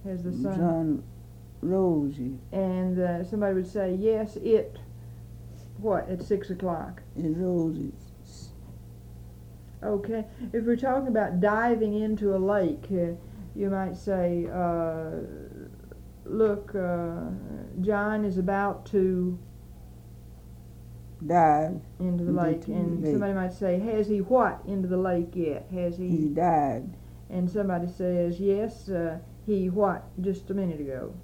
Has the sun? Sun rosy. And somebody would say, yes, it, what, at 6 o'clock? It rosy. Okay. If we're talking about diving into a lake, you might say, look, John is about to Dive into the lake. And somebody might say, has he what into the lake yet? Has he? He dived. And somebody says, yes, he what just a minute ago?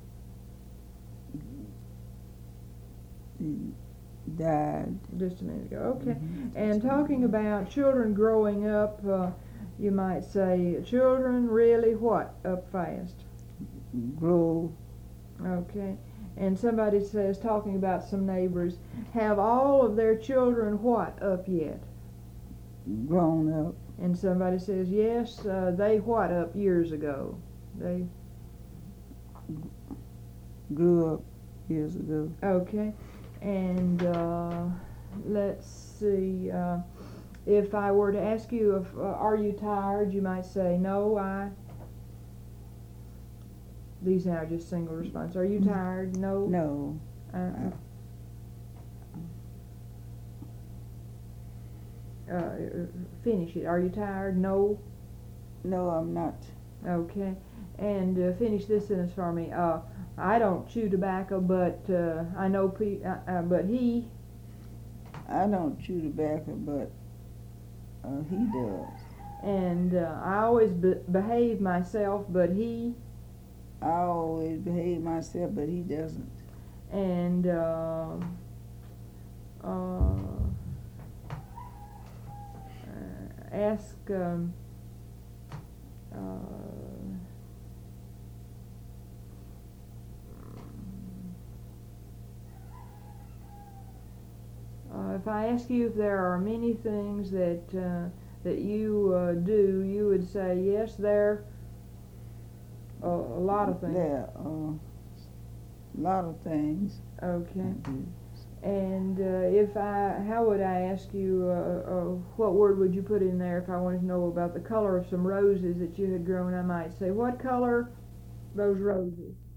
He died. Just a minute ago. Okay. And talking about children growing up, you might say, children really what up fast? Grow. Okay. And somebody says, talking about some neighbors, have all of their children what up yet? Grown up. And somebody says, yes, they what up years ago? They grew up years ago. Okay. And let's see, if I were to ask you, if are you tired, you might say, no, these are just single response. Are you tired? No. No. Finish it. Are you tired? No. No, I'm not. Okay. And finish this sentence for me. I don't chew tobacco, but I know but he. I don't chew tobacco, but he does. And I always behave myself, but he. I always behave myself, but he doesn't. And ask if I ask you if there are many things that you do, you would say yes. There a lot of things. There a lot of things. Okay. And how would I ask you, what word would you put in there if I wanted to know about the color of some roses that you had grown? I might say, what color those roses?